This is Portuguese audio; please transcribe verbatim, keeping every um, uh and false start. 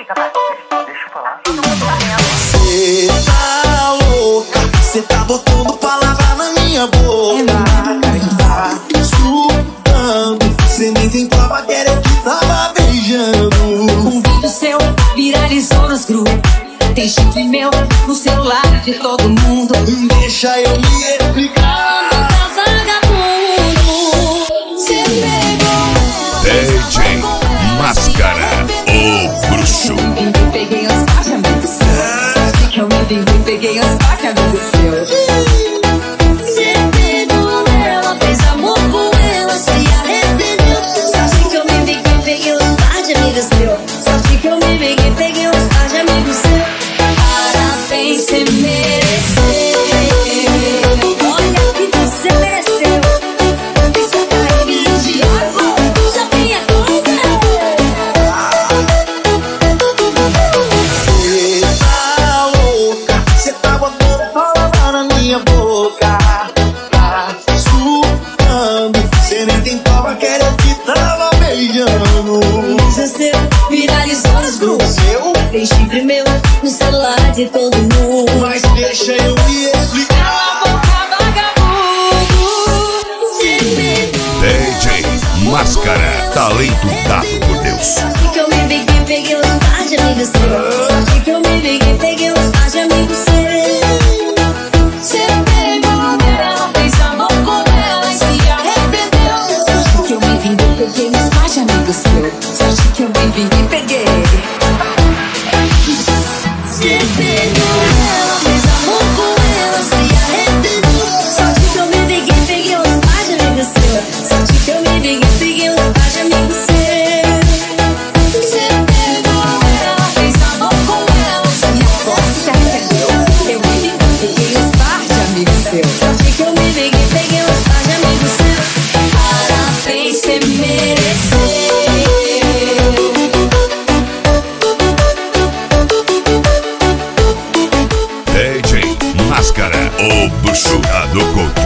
Liga, vai. Deixa eu falar. Cê tá louca, cê tá botando palavra na minha boca. Tá surtando, cê nem tem prova que era eu que tava beijando. Um vídeo seu viralizou nos grupos. Tem chifre meu no celular de todo mundo. Deixa eu me explicar. Tá vagabundo. Cê pegou D J Máscara, o bruxo. Eu peguei as faixas, amigo seu. Sabe que eu me vinguei, peguei as faixas, amigo seu. Cê pegou ela, fez amor com ela, se arrependeu. Sabe que eu me vinguei, peguei os par de amigos seu. Sabe que eu me vinguei, peguei os par de amigos seu. Parabéns, cê mereceu. Olha o que você mereceu. Isso tá em de água, já vinha com Cê tá louca, cê tá botando palavra na minha boca. Tá surtando, cê nem tem prova que era eu que tava beijando. Vídeo seu viralizou nos grupos. Eu? Tem chifre meu no celular de todo mundo. Mas deixa eu me explicar. D J Máscara, talento dado por Deus. Sabe que eu me peguei, peguei uns par de amigos seus. Sabe que eu me peguei, peguei uns par de amigos seus. Você pegou ela, fez amor com ela e se arrependeu. Sabe que eu me vinguei, peguei uns par de amigos seus. Sabe que eu me vinguei, peguei. Você pegou ela, fez amor com ela, se arrependeu. Sabe que eu me vinguei, peguei uns par de amigos seus. Sabe que eu me vinguei, peguei uns par de amigos seus. Você pegou ela, fez amor com ela, e agora se arrependeu. Eu me vinguei, peguei uns par de amigos seus. Sabe que eu me vinguei, peguei uns par de amigos seus. Parabéns, cê mereceu. D J Máscara, o bruxo do coco.